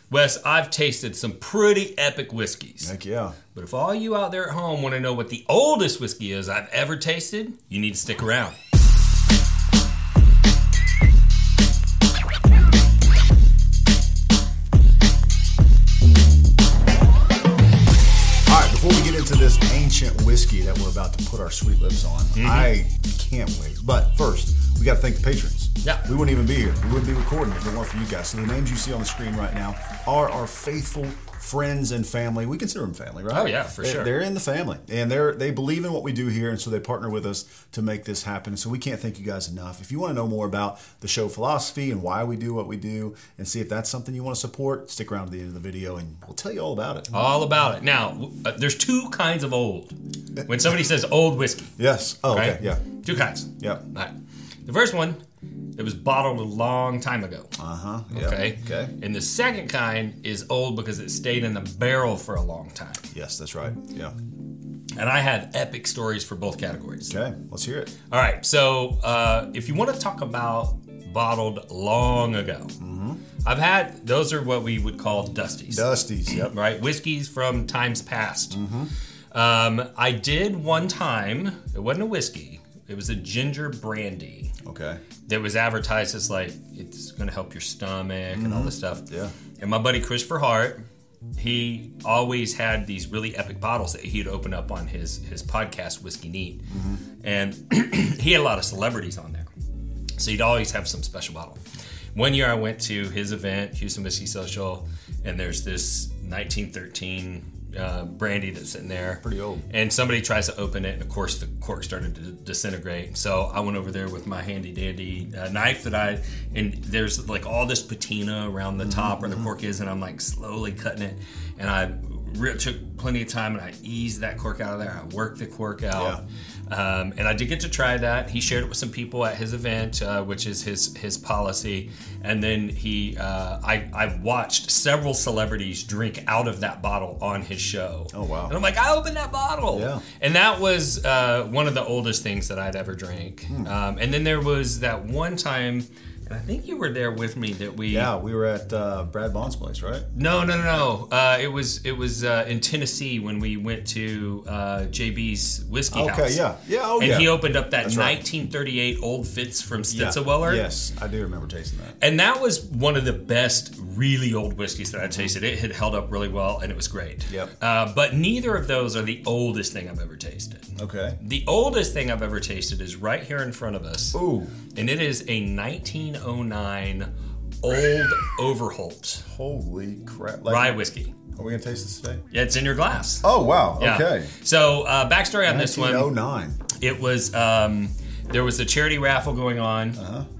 Wes, I've tasted some pretty epic whiskeys. Heck yeah. But if all you out there at home want to know what the oldest whiskey is I've ever tasted, you need to stick around. Before we get into this ancient whiskey that we're about to put our sweet lips on, I can't wait. But first, we got to thank the patrons. Yeah. We wouldn't even be here. We wouldn't be recording if it weren't for you guys. So the names you see on the screen right now are our faithful friends and family. We consider them family, right? Oh, yeah, for sure. They're in the family. And they believe in what we do here, and so they partner with us to make this happen. So we can't thank you guys enough. If you want to know more about the show philosophy and why we do what we do, and see if that's something you want to support, stick around to the end of the video, and we'll tell you all about it. All about it. Now, there's two kinds of old. When somebody says old whiskey. Yes. Oh, right? okay. Yeah. Two kinds. Yeah. All right. The first one, it was bottled a long time ago. Uh-huh. Yep. Okay. Okay. And the second kind is old because it stayed in the barrel for a long time. Yes, that's right. Yeah. And I have epic stories for both categories. Okay, let's hear it. All right. So if you want to talk about bottled long ago, I've had, those are what we would call dusties. Dusties, yep. Right? Whiskeys from times past. I did one time, it wasn't a whiskey, it was a ginger brandy. Okay. That was advertised as like, it's going to help your stomach and all this stuff. Yeah. And my buddy Christopher Hart, he always had these really epic bottles that he'd open up on his podcast, Whiskey Neat. And he had a lot of celebrities on there. So he'd always have some special bottle. One year I went to his event, Houston Whiskey Social, and there's this 1913 brandy that's sitting there. Pretty old. And somebody tries to open it, and of course the cork started to disintegrate. So I went over there with my handy dandy knife and there's like all this patina around the top where the cork is, and I'm like slowly cutting it. And I took plenty of time, and I eased that cork out of there. I worked the cork out. Yeah. And I did get to try that. He shared it with some people at his event, which is his policy. And then I watched several celebrities drink out of that bottle on his show. Oh, wow. And I'm like, I opened that bottle. Yeah. And that was one of the oldest things that I'd ever drank. And then there was that one time, and I think you were there with me that we... Yeah, we were at Brad Bond's place, right? No. It was in Tennessee when we went to JB's Whiskey House. Okay, yeah. Oh, and yeah. he opened up that That's right. 1938 Old Fitz from Stitzelweller. Yes, I do remember tasting that. And that was one of the best really old whiskeys that I tasted. It had held up really well, and it was great. Yep. But neither of those are the oldest thing I've ever tasted. Okay. The oldest thing I've ever tasted is right here in front of us. Ooh. And it is a 1909 Old Overholt Holy crap. rye whiskey. Are we going to taste this today? Yeah, it's in your glass. Oh, wow. Yeah. Okay. So, backstory on this one. 1909. It was, there was a charity raffle going on.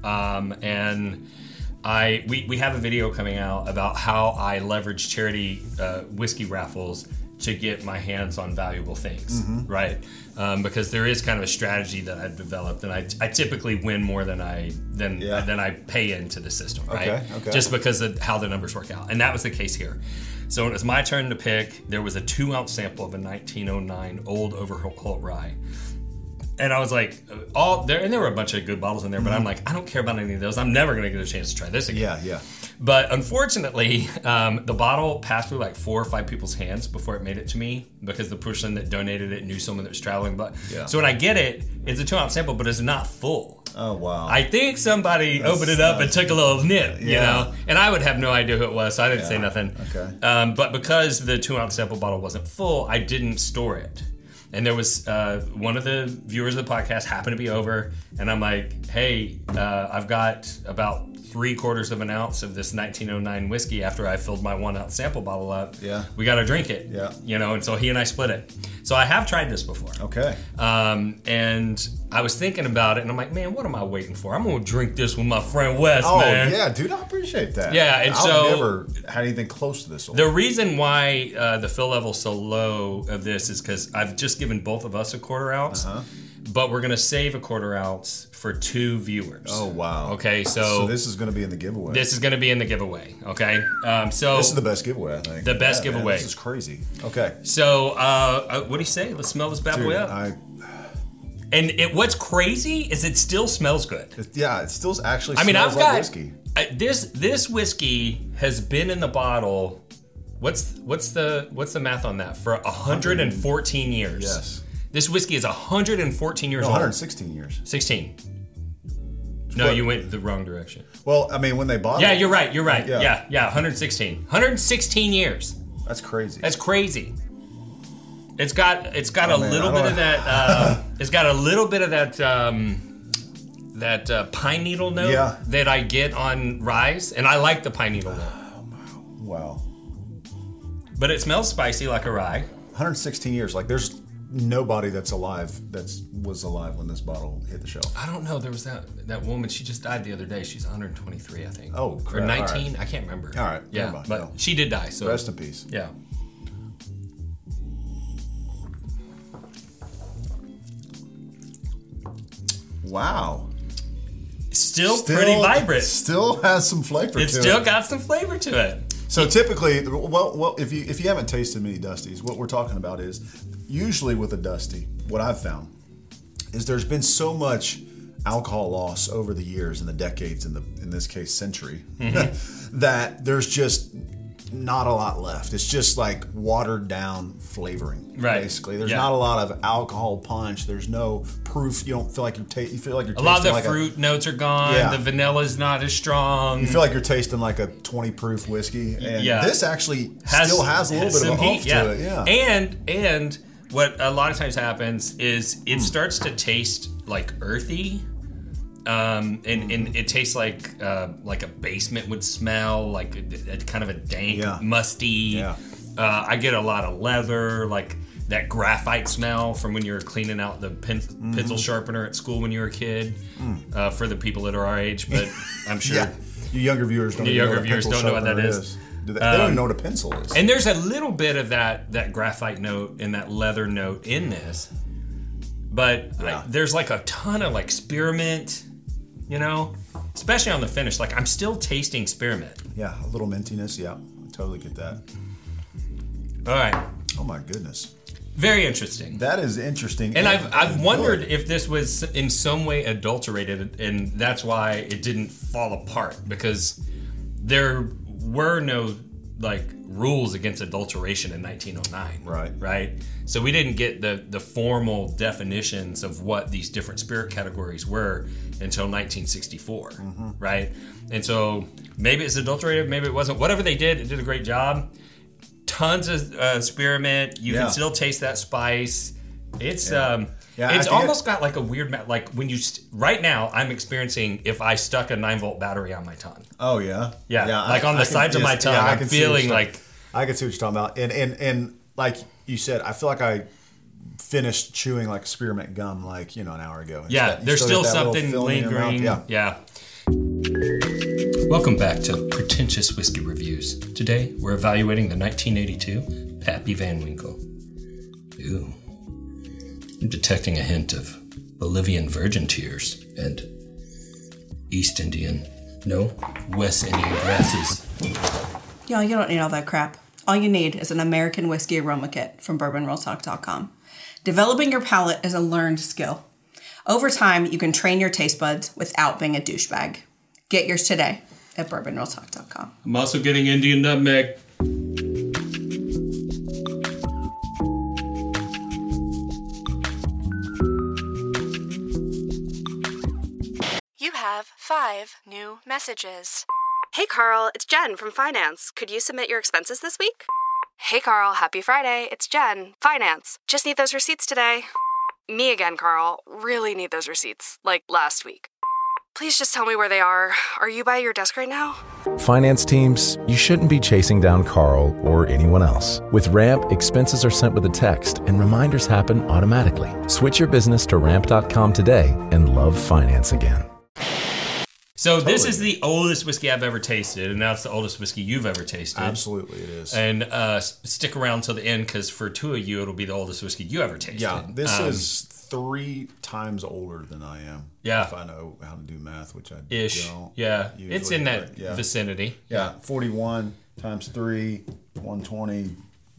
And we have a video coming out about how I leverage charity whiskey raffles to get my hands on valuable things, right? Because there is kind of a strategy that I've developed, and I typically win more than I pay into the system, right? Okay. Just because of how the numbers work out, and that was the case here. So when it was my turn to pick, there was a 2-ounce sample of a 1909 Old Overholt rye. And I was like, and there were a bunch of good bottles in there, but I'm like, I don't care about any of those. I'm never going to get a chance to try this again. Yeah. But unfortunately, the bottle passed through like 4 or 5 people's hands before it made it to me, because the person that donated it knew someone that was traveling. But so when I get it, it's a 2-ounce sample, but it's not full. Oh, wow. I think somebody opened it up and took a little nip, you know? And I would have no idea who it was, so I didn't say nothing. Okay. But because the 2-ounce sample bottle wasn't full, I didn't store it. And there was one of the viewers of the podcast happened to be over, and I'm like, hey, I've got about 3/4 of an ounce of this 1909 whiskey after I filled my 1-ounce sample bottle up. Yeah. We got to drink it. Yeah. You know, and so he and I split it. So I have tried this before. Okay. And I was thinking about it, and I'm like, man, what am I waiting for? I'm going to drink this with my friend Wes, man. Oh, yeah, dude, I appreciate that. Yeah, and I've never had anything close to this. The reason why the fill level is so low of this is because I've just given both of us a 1/4 ounce, but we're going to save a 1/4 ounce for 2 viewers. Oh, wow. Okay, so this is going to be in the giveaway. This is going to be in the giveaway, okay? So this is the best giveaway, I think. The best giveaway. Man, this is crazy. Okay. So, what do you say? Let's smell this bad boy up. And what's crazy is it still smells good. It still actually I mean, smells like whiskey. This whiskey has been in the bottle. What's the math on that? For 114 years. Yes. This whiskey is 114 years old. 116 years. 16. No, you went the wrong direction. Well, I mean, when they bought Yeah, it. you're right. Yeah. Yeah, 116. 116 years. That's crazy. That's crazy. It's got a little bit of that. It's got a little bit of that pine needle note that I get on ryes, and I like the pine needle note. Wow. But it smells spicy like a rye. 116 years. Like, there's nobody that's was alive when this bottle hit the shelf. I don't know. There was that woman. She just died the other day. She's 123, I think. Oh, crap. Or 19. Right. I can't remember. All right. Yeah, but she did die. So rest in peace. Yeah. Wow. Still pretty vibrant. Still has some flavor to it. It's still got some flavor to it. So typically, well, if you haven't tasted many Dusties, what we're talking about is usually with a Dusty, what I've found is there's been so much alcohol loss over the years and the decades, in this case century, that there's just not a lot left. It's just like watered down flavoring, right? Basically, there's not a lot of alcohol punch. There's no proof. You don't feel like you feel like you're tasting a lot of the like fruit notes are gone. Yeah. The vanilla's not as strong. You feel like you're tasting like a 20 proof whiskey, and this actually still has a little bit of a oomph to it. Yeah, and what a lot of times happens is it starts to taste like earthy. And it tastes like a basement would smell, like a kind of a dank, musty. Yeah. I get a lot of leather, like that graphite smell from when you were cleaning out the pencil sharpener at school when you were a kid. For the people that are our age, but I'm sure you younger viewers don't know what that is. They don't even know what a pencil is. And there's a little bit of that graphite note and that leather note in this, but there's like a ton of like spearmint. You know, especially on the finish. Like, I'm still tasting spearmint. Yeah, a little mintiness. Yeah, I totally get that. All right. Oh, my goodness. Very interesting. That is interesting. And I've wondered if this was in some way adulterated, and that's why it didn't fall apart, because there were no, like, rules against adulteration in 1909. Right? So we didn't get the formal definitions of what these different spirit categories were until 1964, right? And so maybe it's adulterated, maybe it wasn't. Whatever they did, it did a great job. Tons of spearmint. You can still taste that spice. It's it's almost got like a weird like when you right now I'm experiencing if I stuck a 9-volt battery on my tongue. Oh yeah. Like on the sides of my tongue, I'm feeling like I can see what you're talking about. And like you said, I feel like I finished chewing like spearmint gum like, an hour ago. There's still something lingering. Yeah. Welcome back to Pretentious Whiskey Reviews. Today, we're evaluating the 1982 Pappy Van Winkle. Ooh. I'm detecting a hint of Bolivian virgin tears and West Indian grasses. Y'all, you don't need all that crap. All you need is an American whiskey aroma kit from bourbonrolltalk.com. Developing your palate is a learned skill. Over time, you can train your taste buds without being a douchebag. Get yours today at bourbonrolltalk.com. I'm also getting Indian nutmeg. You have 5 new messages. Hey Carl, it's Jen from Finance. Could you submit your expenses this week? Hey Carl, happy Friday. It's Jen, Finance. Just need those receipts today. Me again, Carl. Really need those receipts, like last week. Please just tell me where they are. Are you by your desk right now? Finance teams, you shouldn't be chasing down Carl or anyone else. With Ramp, expenses are sent with a text and reminders happen automatically. Switch your business to ramp.com today and love finance again. So this is the oldest whiskey I've ever tasted, and now it's the oldest whiskey you've ever tasted. Absolutely, it is. And stick around till the end, because for two of you, it'll be the oldest whiskey you ever tasted. Yeah, this is 3 times older than I am. Yeah. If I know how to do math, which I don't. Yeah, usually, it's in that vicinity. Yeah, 41 times 3, 120,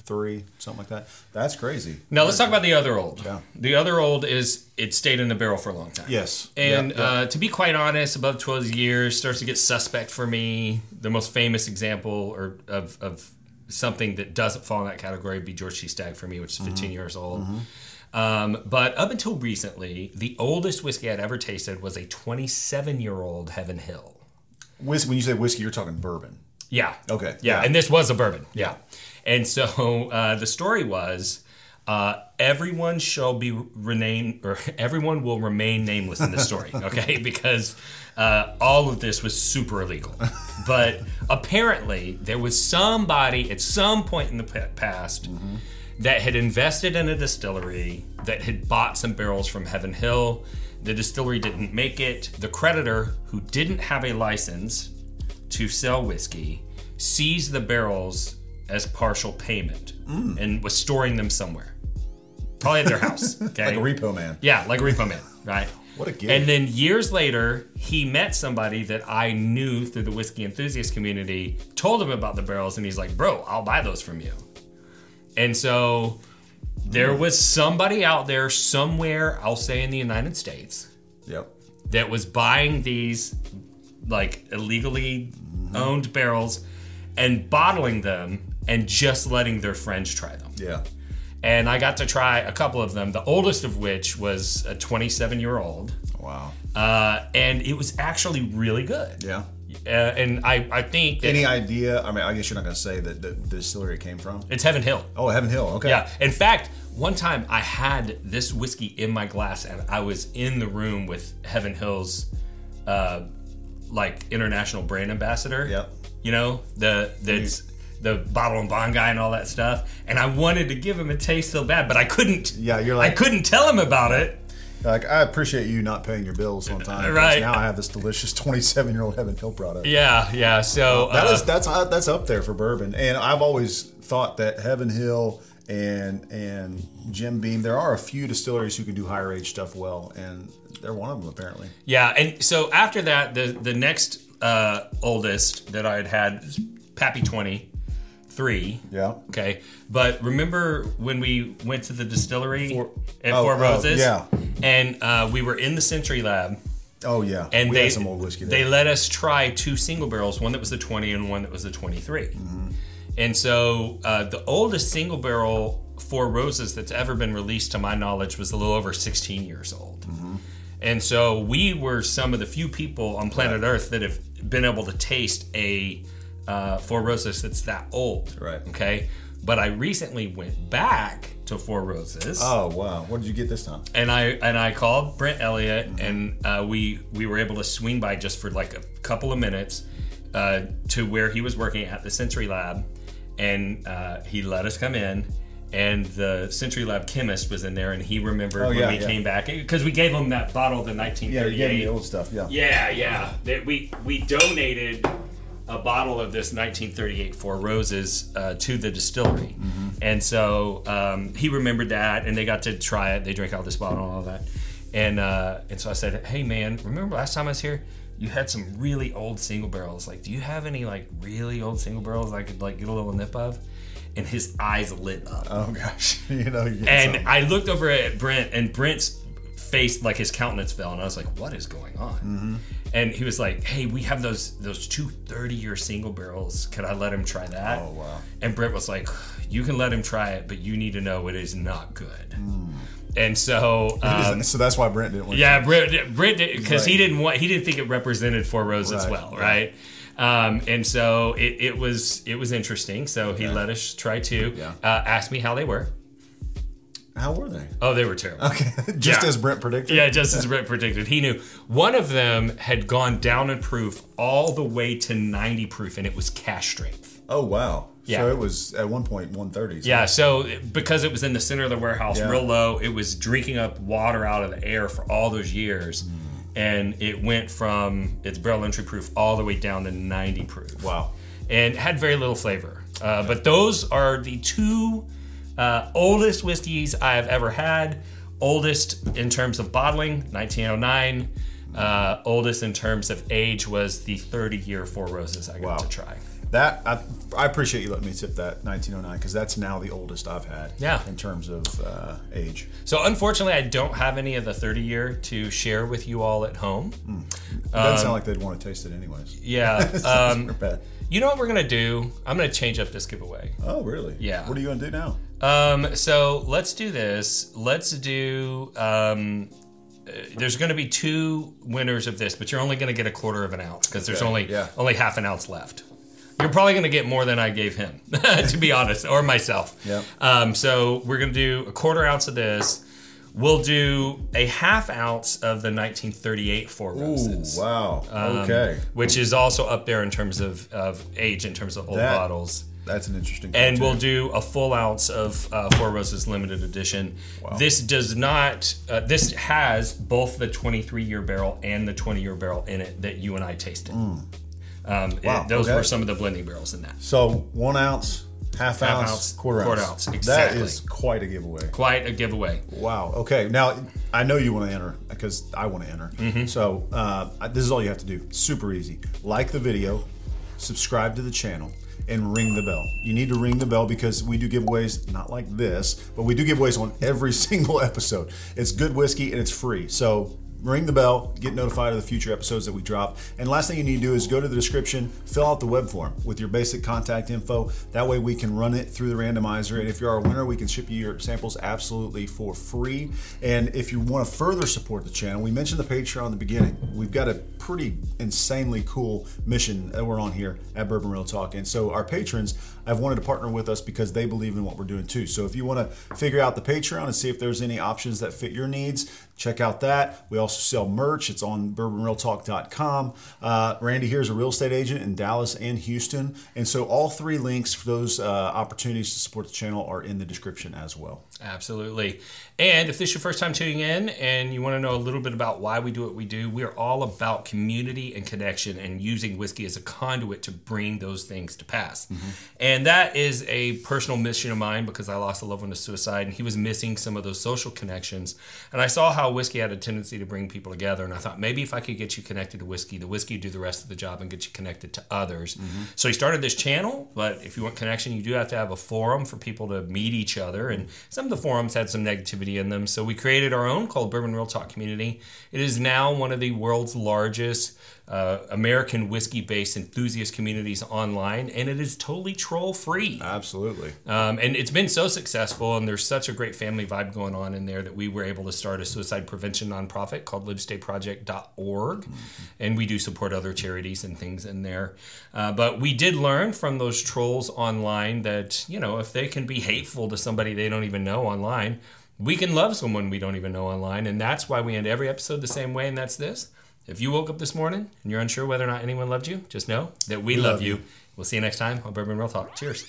3, something like that. That's crazy. Now let's talk about the other old. Yeah. The other old is it stayed in the barrel for a long time. Yes. And Yep. to be quite honest, above 12 years starts to get suspect for me. The most famous example of something that doesn't fall in that category would be George T. Stagg for me, which is 15 years old. But up until recently, the oldest whiskey I'd ever tasted was a 27-year-old Heaven Hill. When you say whiskey, you're talking bourbon. Yeah. Okay. Yeah, and this was a bourbon. Yeah. And so the story was everyone shall be renamed, or everyone will remain nameless in this story, okay? Because all of this was super illegal. But apparently there was somebody at some point in the past that had invested in a distillery that had bought some barrels from Heaven Hill. The distillery didn't make it. The creditor, who didn't have a license to sell whiskey, seized the barrels as partial payment and was storing them somewhere. Probably at their house. Okay? Like a repo man. Yeah, like a repo man, right? What a gig. And then years later, he met somebody that I knew through the whiskey enthusiast community, told him about the barrels, and he's like, bro, I'll buy those from you. And so there was somebody out there somewhere, I'll say in the United States, Yep. that was buying these like illegally owned barrels and bottling them and just letting their friends try them. Yeah. And I got to try a couple of them, the oldest of which was a 27-year-old. Wow. And it was actually really good. Yeah. And I think that Any idea? I mean, I guess you're not going to say that the distillery it came from. it's Heaven Hill. Oh, Heaven Hill. Okay. Yeah. In fact, one time I had this whiskey in my glass and I was in the room with Heaven Hill's like international brand ambassador. Yep. You know, that's the bottle and bond guy and all that stuff. And I wanted to give him a taste so bad, but I couldn't. Yeah, you're like- I couldn't tell him about it. Like, I appreciate you not paying your bills on time. 'cause Right. Now I have this delicious 27-year-old Heaven Hill product. Yeah. So That's up there for bourbon. And I've always thought that Heaven Hill and Jim Beam, there are a few distilleries who can do higher age stuff well, and they're one of them apparently. yeah. And so after that, the next oldest that I had was Pappy 23. Yeah. Okay. But remember when we went to the distillery at oh, Four Roses? yeah. And we were in the Century Lab. Oh yeah. And we they had some old whiskey there. They let us try 2 single barrels, one that was the 20 and one that was the 23. And so the oldest single barrel Four Roses that's ever been released to my knowledge was a little over 16 years old. And so we were some of the few people on planet Earth that have been able to taste a Four Roses that's that old. Right. Okay. But I recently went back to Four Roses. Oh wow. What did you get this time? And I called Brent Elliott, and we were able to swing by just for like a couple of minutes to where he was working at the Century Lab, and he let us come in, and the Century Lab chemist was in there, and he remembered when we came back because we gave him that bottle of the 1938. Yeah, you gave me the old stuff. Yeah. Yeah. We donated a bottle of this 1938 Four Roses to the distillery. And so he remembered that, and they got to try it. They drank out this bottle and all that. And so I said, hey, man, remember last time I was here? You had some really old single barrels. Like, do you have any, like, really old single barrels I could, like, get a little nip of? And his eyes lit up. Oh, gosh. You know, you get And something. I looked over at Brent, and Brent's face, like his countenance fell, and I was like, what is going on? And he was like, hey, we have those 2 30-year single barrels. Could I let him try that? Oh, wow. And Brent was like, you can let him try it, but you need to know it is not good. And so So that's why Brent didn't want yeah, to. Brent because he didn't think it represented Four Roses well, right? And so it was interesting. So he let us try 2. Yeah. Asked me how they were. How were they? Oh, they were terrible. Okay. Just Yeah. as Brent predicted? Yeah, just as Brent predicted. He knew. One of them had gone down in proof all the way to 90 proof, and it was cash strength. Oh, wow. Yeah. So it was at one point 130. Yeah, so because it was in the center of the warehouse, Yeah. real low, it was drinking up water out of the air for all those years. And it went from its barrel entry proof all the way down to 90 proof. Wow. And had very little flavor. But those are the 2 oldest whiskeys I've ever had. Oldest in terms of bottling, 1909. Oldest in terms of age was the 30-year Four Roses I got to try. That I appreciate you letting me tip that 1909 because that's now the oldest I've had. Yeah. In terms of age. So unfortunately, I don't have any of the 30-year to share with you all at home. It doesn't sound like they'd want to taste it anyways. Yeah. Bad. You know what we're gonna do? I'm gonna change up this giveaway. Oh, really? Yeah. What are you gonna do now? So let's do this. Let's do. There's going to be 2 winners of this, but you're only going to get a quarter of an ounce because there's only half an ounce left. You're probably going to get more than I gave him, to be honest, or myself. Yep. So we're going to do a quarter ounce of this. We'll do a half ounce of the 1938 Four Roses. Ooh, wow. Okay. Which is also up there in terms of age, in terms of old bottles. That's an interesting And we'll do a full ounce of Four Roses limited edition. Wow. This does not, this has both the 23-year barrel and the 20-year barrel in it that you and I tasted. Wow. Those were some of the blending barrels in that. So 1 ounce, half ounce, quarter ounce. Exactly. That is quite a giveaway. Quite a giveaway. Wow. Okay. Now, I know you want to enter because I want to enter. Mm-hmm. So this is all you have to do. Super easy. Like the video, subscribe to the channel, and ring the bell. You need to ring the bell because we do giveaways, not like this, but we do giveaways on every single episode. It's good whiskey and it's free. So ring the bell, get notified of the future episodes that we drop. And last thing you need to do is go to the description, fill out the web form with your basic contact info. That way we can run it through the randomizer. And if you're our winner, we can ship you your samples absolutely for free. And if you want to further support the channel, we mentioned the Patreon in the beginning. We've got a pretty insanely cool mission that we're on here at Bourbon Real Talk. And so our patrons have wanted to partner with us because they believe in what we're doing too. So if you want to figure out the Patreon and see if there's any options that fit your needs, check out that. We also sell merch. It's on bourbonrealtalk.com. Randy here is a real estate agent in Dallas and Houston. And so all 3 links for those opportunities to support the channel are in the description as well. Absolutely. And if this is your first time tuning in and you want to know a little bit about why we do what we do, we are all about community and connection and using whiskey as a conduit to bring those things to pass. Mm-hmm. And that is a personal mission of mine because I lost a loved one to suicide and he was missing some of those social connections. And I saw how whiskey had a tendency to bring people together. And I thought maybe if I could get you connected to whiskey, the whiskey would do the rest of the job and get you connected to others. Mm-hmm. So he started this channel, but if you want connection, you do have to have a forum for people to meet each other. And some of the forums had some negativity in them. So we created our own called Bourbon Real Talk Community. It is now one of the world's largest American whiskey-based enthusiast communities online, and it is totally troll-free. Absolutely. And it's been so successful, and there's such a great family vibe going on in there that we were able to start a suicide prevention nonprofit called livestayproject.org, and we do support other charities and things in there. But we did learn from those trolls online that, you know, if they can be hateful to somebody they don't even know online, we can love someone we don't even know online, and that's why we end every episode the same way, and that's this. If you woke up this morning and you're unsure whether or not anyone loved you, just know that we love you. We'll see you next time on Bourbon Real Talk. Cheers.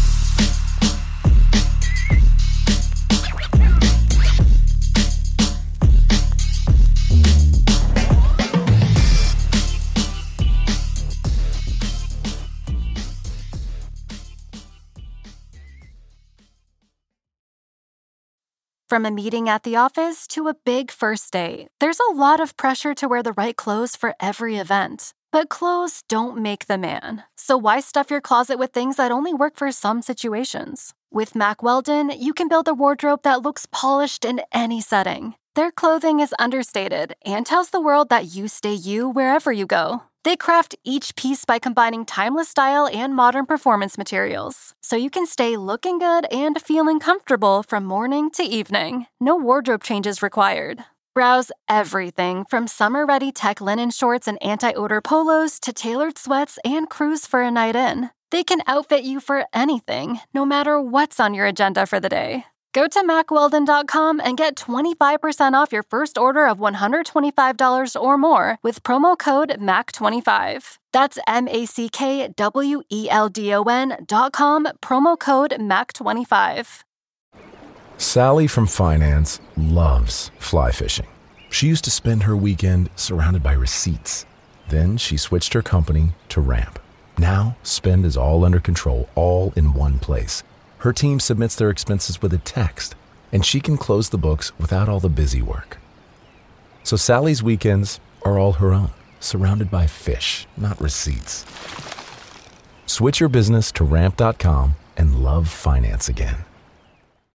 From a meeting at the office to a big first date, there's a lot of pressure to wear the right clothes for every event. But clothes don't make the man. So why stuff your closet with things that only work for some situations? With Mack Weldon, you can build a wardrobe that looks polished in any setting. Their clothing is understated and tells the world that you stay you wherever you go. They craft each piece by combining timeless style and modern performance materials, so you can stay looking good and feeling comfortable from morning to evening. No wardrobe changes required. Browse everything from summer-ready tech linen shorts and anti-odor polos to tailored sweats and crews for a night in. They can outfit you for anything, no matter what's on your agenda for the day. Go to MackWeldon.com and get 25% off your first order of $125 or more with promo code MACK25. That's MackWeldon.com, promo code MACK25. Sally from finance loves fly fishing. She used to spend her weekend surrounded by receipts. Then she switched her company to Ramp. Now, spend is all under control, all in one place. Her team submits their expenses with a text, and she can close the books without all the busy work. So Sally's weekends are all her own, surrounded by fish, not receipts. Switch your business to Ramp.com and love finance again.